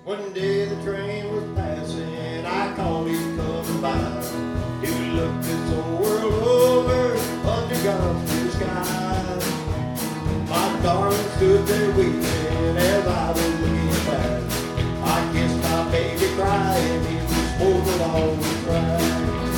One day the train was passing, I called him coming by. He looked this whole world over, under God's blue sky. My darling stood there weeping as I was looking back. I kissed my baby crying, he was supposed to always cry.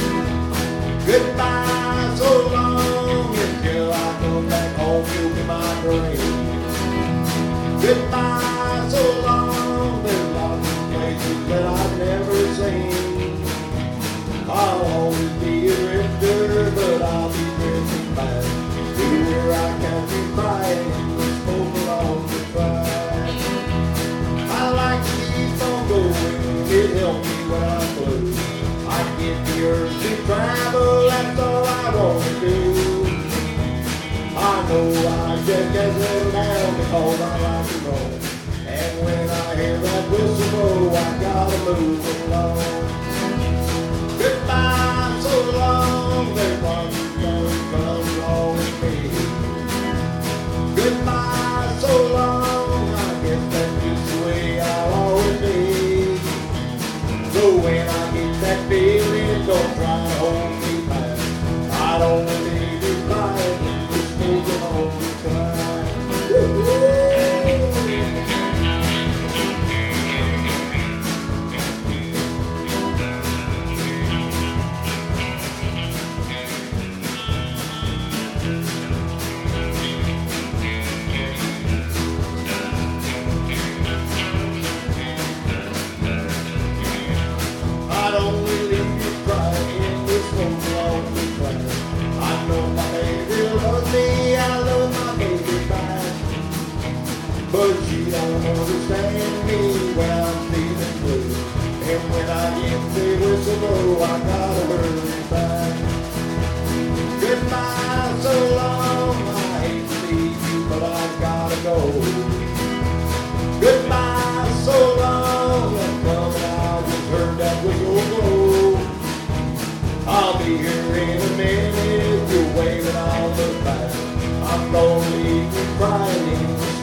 Goodbye, so long, until I come back home, you'll be my brain. Goodbye, so long, there's lots of places that I've never seen. I'll always be a drifter, but I'll be drifting back to where I can't be crying, spoke along the track. I like to keep on going, it helps me when I'm blue. I get the urge to travel, that's all I want to do. I know I just can't settle down because I like to roll. And when I hear that whistle blow, I gotta move along. Goodbye, so long, there's one who's gonna come along with me. Goodbye, so long, I guess that's just the way I'll always be. So when I get that feeling, don't try to hold me back. I don't believe it's lying, just moving on the track. I don't really be crying, this one's along the track. I know my baby loves me, I love my baby back. But she don't understand me when I'm feeling blue. And when I get the whistle blow, I gotta hurry back. Goodbye, so long, I hate to leave you, but I've gotta go. Goodbye, so long, I'm coming out, just heard that whistle blow. I'll be here in a minute, if you're waving, I'll look back. I'm gonna leave you crying in the